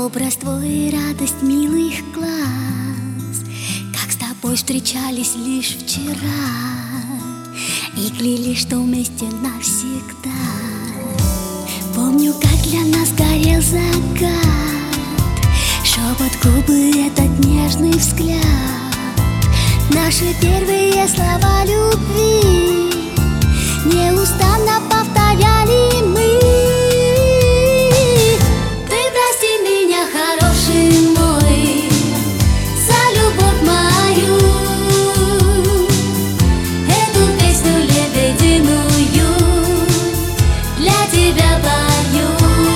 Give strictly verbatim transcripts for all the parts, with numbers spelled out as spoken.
Образ твой, радость милых глаз, как с тобой встречались лишь вчера и клялись, что вместе навсегда. Помню, как для нас горел закат, шепот губы, этот нежный взгляд, наши первые слова любви неустанно повторяли мы. Ты прости меня, хороший мой, за любовь мою, эту песню лебединую для тебя пою.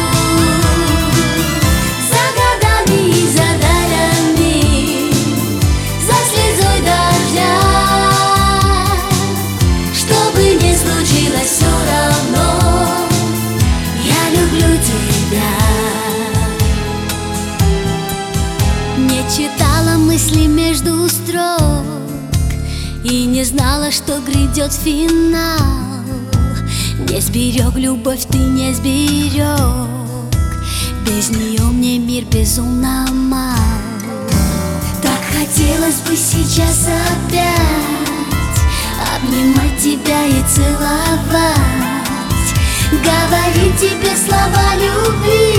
За годами и за дарами, за слезой дождя, чтобы не случилось, все равно я люблю тебя. Не читала мысли между строк и не знала, что грядет финал. Не сберег любовь, ты не сберег, без нее мне мир безумно мал. Так хотелось бы сейчас опять обнимать тебя и целовать, говорить тебе слова любви.